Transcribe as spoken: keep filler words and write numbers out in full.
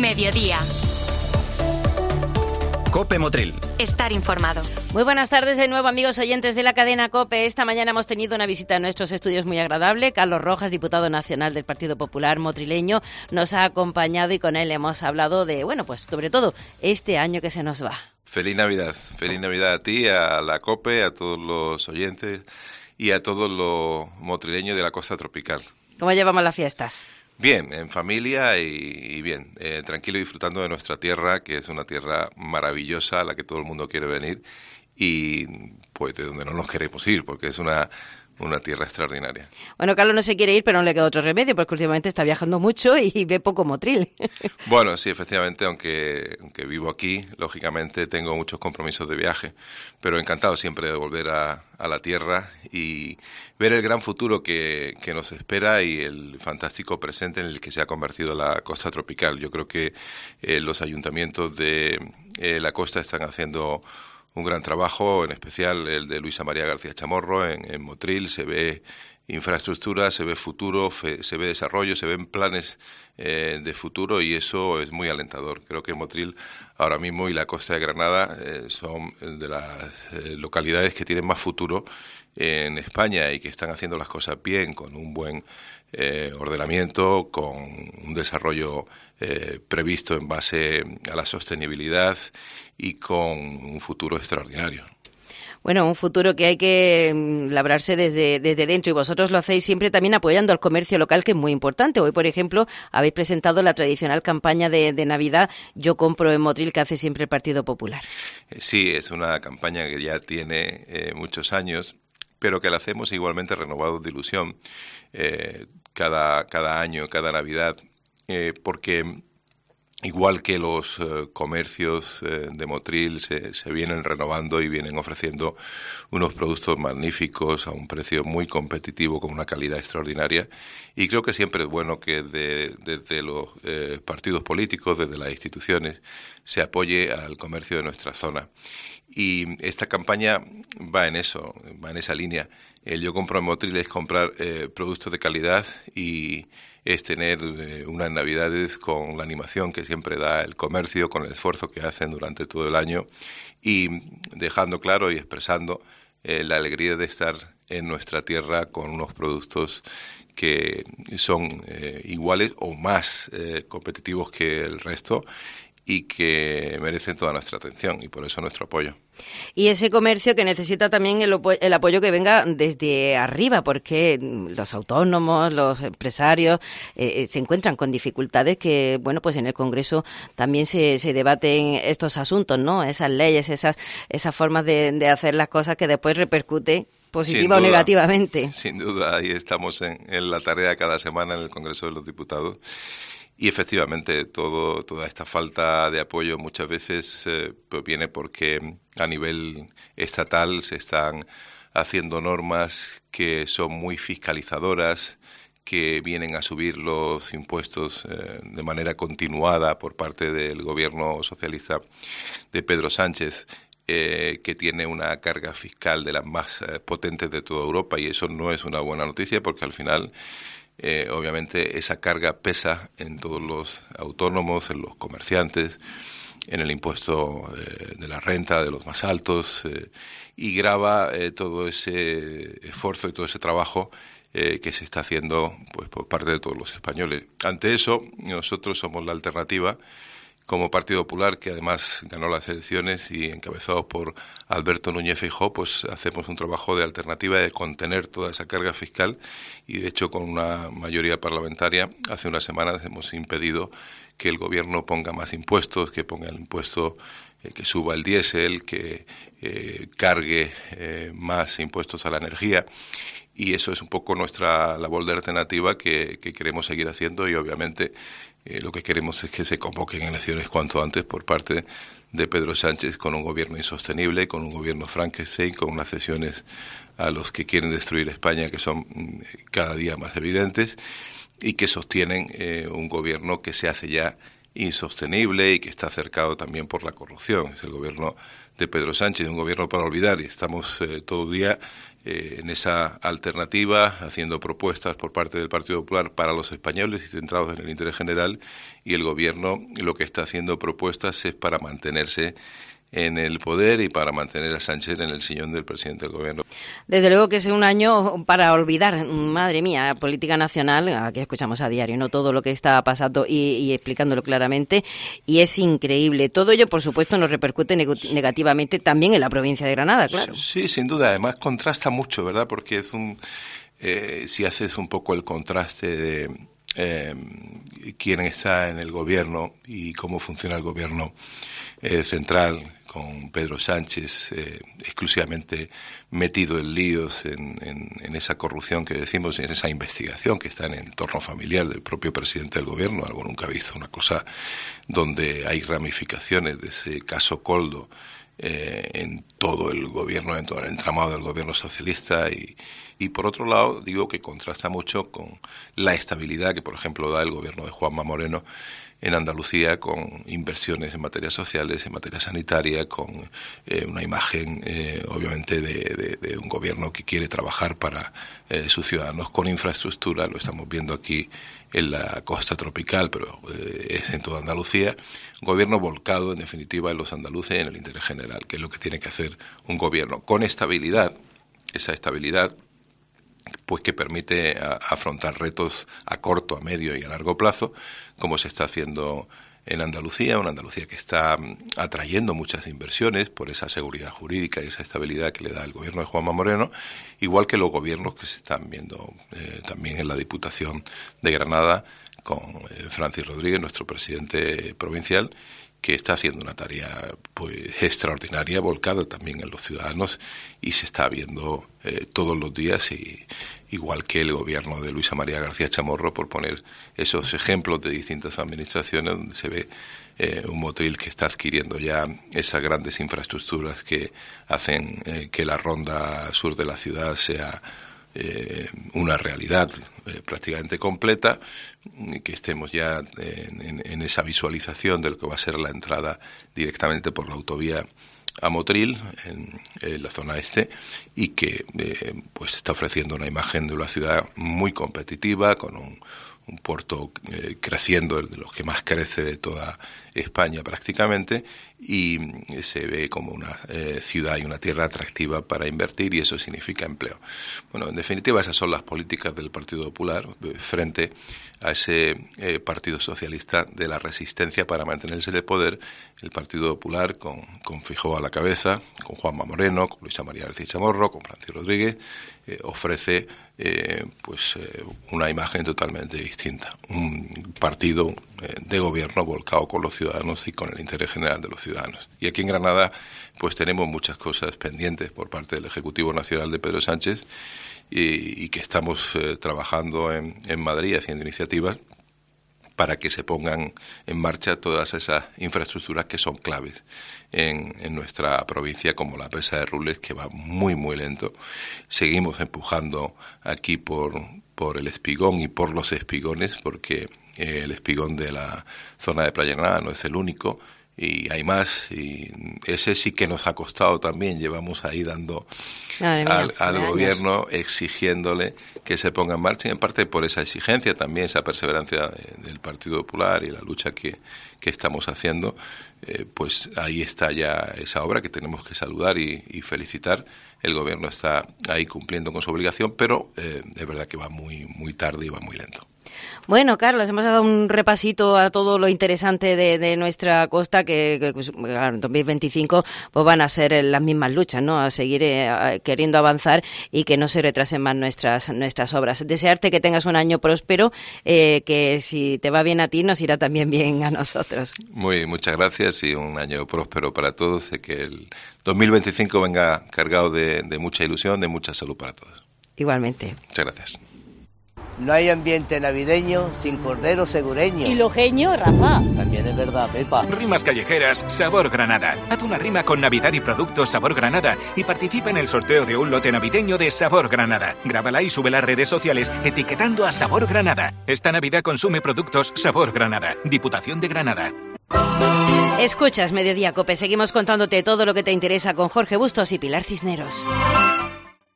Mediodía. COPE Motril. Estar informado. Muy buenas tardes de nuevo, amigos oyentes de la cadena COPE. Esta mañana hemos tenido una visita a nuestros estudios muy agradable. Carlos Rojas, diputado nacional del Partido Popular motrileño, nos ha acompañado y con él hemos hablado de, bueno, pues sobre todo este año que se nos va. Feliz Navidad. Feliz Navidad a ti, a la COPE, a todos los oyentes y a todos los motrileños de la costa tropical. ¿Cómo llevamos las fiestas? Bien, en familia y, y bien, eh, tranquilo, disfrutando de nuestra tierra, que es una tierra maravillosa a la que todo el mundo quiere venir y pues de donde no nos queremos ir, porque es una, una tierra extraordinaria. Bueno, Carlos no se quiere ir, pero no le queda otro remedio, porque últimamente está viajando mucho y ve poco Motril. Bueno, sí, efectivamente, aunque, aunque vivo aquí, lógicamente tengo muchos compromisos de viaje, pero encantado siempre de volver a, a la tierra y ver el gran futuro que, que nos espera y el fantástico presente en el que se ha convertido la costa tropical. Yo creo que eh, los ayuntamientos de eh, la costa están haciendo un gran trabajo, en especial el de Luisa María García Chamorro en, en Motril. Se ve infraestructura, se ve futuro, fe, se ve desarrollo, se ven planes eh, de futuro y eso es muy alentador. Creo que Motril ahora mismo y la costa de Granada eh, son de las eh, localidades que tienen más futuro en España y que están haciendo las cosas bien, con un buen eh, ordenamiento, con un desarrollo eh, previsto en base a la sostenibilidad y con un futuro extraordinario. Bueno, un futuro que hay que labrarse desde, desde dentro y vosotros lo hacéis siempre también apoyando al comercio local, que es muy importante. Hoy, por ejemplo, habéis presentado la tradicional campaña de, de Navidad Yo compro en Motril, que hace siempre el Partido Popular. Sí, es una campaña que ya tiene eh, muchos años, pero que la hacemos igualmente renovados de ilusión eh, cada, cada año, cada Navidad, eh, porque igual que los eh, comercios eh, de Motril se, se vienen renovando y vienen ofreciendo unos productos magníficos a un precio muy competitivo con una calidad extraordinaria, y creo que siempre es bueno que de, desde los eh, partidos políticos, desde las instituciones, se apoye al comercio de nuestra zona. Y esta campaña va en eso, va en esa línea. El Yo compro en Motril es comprar eh, productos de calidad y es tener eh, unas Navidades con la animación que siempre da el comercio, con el esfuerzo que hacen durante todo el año y dejando claro y expresando eh, la alegría de estar en nuestra tierra con unos productos que son eh, iguales o más eh, competitivos que el resto y que merecen toda nuestra atención y por eso nuestro apoyo. Y ese comercio que necesita también el, el apoyo que venga desde arriba, porque los autónomos, los empresarios eh, se encuentran con dificultades que, bueno, pues en el Congreso también se, se debaten estos asuntos, ¿no? Esas leyes, esas, esas formas de, de hacer las cosas que después repercuten positiva o negativamente. Sin duda, ahí estamos en, en la tarea cada semana en el Congreso de los Diputados. Y efectivamente, todo, toda esta falta de apoyo muchas veces eh, pues viene porque a nivel estatal se están haciendo normas que son muy fiscalizadoras, que vienen a subir los impuestos eh, de manera continuada por parte del gobierno socialista de Pedro Sánchez, eh, que tiene una carga fiscal de las más eh, potentes de toda Europa, y eso no es una buena noticia porque al final Eh, obviamente esa carga pesa en todos los autónomos, en los comerciantes, en el impuesto eh, de la renta de los más altos eh, y grava eh, todo ese esfuerzo y todo ese trabajo eh, que se está haciendo pues por parte de todos los españoles. Ante eso, nosotros somos la alternativa como Partido Popular, que además ganó las elecciones y encabezados por Alberto Núñez Feijóo, pues hacemos un trabajo de alternativa de contener toda esa carga fiscal y de hecho con una mayoría parlamentaria hace unas semanas hemos impedido que el gobierno ponga más impuestos, que ponga el impuesto, eh, que suba el diésel, que eh, cargue eh, más impuestos a la energía. Y eso es un poco nuestra labor de alternativa que, que queremos seguir haciendo y obviamente eh, lo que queremos es que se convoquen elecciones cuanto antes por parte de Pedro Sánchez con un gobierno insostenible, con un gobierno Frankenstein, con unas cesiones a los que quieren destruir España que son cada día más evidentes y que sostienen eh, un gobierno que se hace ya insostenible y que está cercado también por la corrupción. Es el gobierno de Pedro Sánchez, un gobierno para olvidar, y estamos eh, todo el día eh, en esa alternativa, haciendo propuestas por parte del Partido Popular para los españoles y centrados en el interés general, y el Gobierno lo que está haciendo propuestas es para mantenerse en el poder y para mantener a Sánchez en el sillón del presidente del Gobierno. Desde luego que es un año para olvidar, madre mía, política nacional, aquí escuchamos a diario, ¿no? Todo lo que está pasando y, y explicándolo claramente, y es increíble. Todo ello, por supuesto, nos repercute neg- negativamente también en la provincia de Granada, claro. Sí, sin duda. Además, contrasta mucho, ¿verdad? Porque es un, eh, si haces un poco el contraste de eh, quién está en el Gobierno y cómo funciona el Gobierno eh, central, con Pedro Sánchez eh, exclusivamente metido en líos, en, en, en esa corrupción que decimos, en esa investigación que está en el entorno familiar del propio presidente del Gobierno, algo nunca visto, una cosa donde hay ramificaciones de ese caso Koldo eh, en todo el Gobierno, en todo el entramado del Gobierno socialista, y, y por otro lado digo que contrasta mucho con la estabilidad que, por ejemplo, da el Gobierno de Juanma Moreno en Andalucía, con inversiones en materias sociales, en materia sanitaria, con eh, una imagen, eh, obviamente, de, de, de un gobierno que quiere trabajar para eh, sus ciudadanos con infraestructura. Lo estamos viendo aquí en la costa tropical, pero eh, es en toda Andalucía. Un gobierno volcado, en definitiva, en los andaluces y en el interés general, que es lo que tiene que hacer un gobierno con estabilidad, esa estabilidad pues que permite a, afrontar retos a corto, a medio y a largo plazo, como se está haciendo en Andalucía, una Andalucía que está atrayendo muchas inversiones por esa seguridad jurídica y esa estabilidad que le da el gobierno de Juanma Moreno, igual que los gobiernos que se están viendo eh, también en la Diputación de Granada, con eh, Francis Rodríguez, nuestro presidente provincial, que está haciendo una tarea pues extraordinaria, volcada también en los ciudadanos, y se está viendo eh, todos los días, y igual que el gobierno de Luisa María García Chamorro, por poner esos ejemplos de distintas administraciones donde se ve eh, un Motril que está adquiriendo ya esas grandes infraestructuras que hacen eh, que la ronda sur de la ciudad sea Eh, una realidad eh, prácticamente completa, que estemos ya en, en, en esa visualización de lo que va a ser la entrada directamente por la autovía a Motril, en, en la zona este, y que eh, pues está ofreciendo una imagen de una ciudad muy competitiva, con un, un puerto eh, creciendo, el de los que más crece de toda España prácticamente, y se ve como una eh, ciudad y una tierra atractiva para invertir, y eso significa empleo. Bueno, en definitiva, esas son las políticas del Partido Popular frente a ese eh, Partido Socialista de la resistencia para mantenerse en el poder. El Partido Popular, con, con Feijóo a la cabeza, con Juanma Moreno, con Luisa María García Chamorro, con Francis Rodríguez, eh, ofrece eh, pues eh, una imagen totalmente distinta. Un partido eh, de gobierno volcado con los ciudadanos y con el interés general de los ciudadanos. Y aquí en Granada pues tenemos muchas cosas pendientes por parte del Ejecutivo Nacional de Pedro Sánchez, y, y que estamos eh, trabajando en, en Madrid haciendo iniciativas para que se pongan en marcha todas esas infraestructuras que son claves en, en nuestra provincia, como la presa de Rules, que va muy muy lento. Seguimos empujando aquí por, por el espigón y por los espigones, porque eh, el espigón de la zona de Playa Granada no es el único, y hay más, y ese sí que nos ha costado también. Llevamos ahí dando mía, al, al gobierno, exigiéndole que se ponga en marcha, y en parte por esa exigencia también, esa perseverancia de, del Partido Popular y la lucha que, que estamos haciendo, eh, pues ahí está ya esa obra que tenemos que saludar y, y felicitar. El gobierno está ahí cumpliendo con su obligación, pero eh, es verdad que va muy, muy tarde y va muy lento. Bueno, Carlos, hemos dado un repasito a todo lo interesante de, de nuestra costa, que, que pues, claro, en dos mil veinticinco pues van a ser las mismas luchas, ¿no? A seguir eh, queriendo avanzar y que no se retrasen más nuestras nuestras obras. Desearte que tengas un año próspero, eh, que si te va bien a ti, nos irá también bien a nosotros. Muy, muchas gracias, y un año próspero para todos, de que el dos mil veinticinco venga cargado de, de mucha ilusión, de mucha salud para todos. Igualmente. Muchas gracias. No hay ambiente navideño sin cordero segureño. Y lojeño, Rafa. También es verdad, Pepa. Rimas callejeras, Sabor Granada. Haz una rima con Navidad y productos Sabor Granada y participa en el sorteo de un lote navideño de Sabor Granada. Grábala y sube a las redes sociales etiquetando a Sabor Granada. Esta Navidad consume productos Sabor Granada. Diputación de Granada. Escuchas Mediodía Cope. Seguimos contándote todo lo que te interesa con Jorge Bustos y Pilar Cisneros.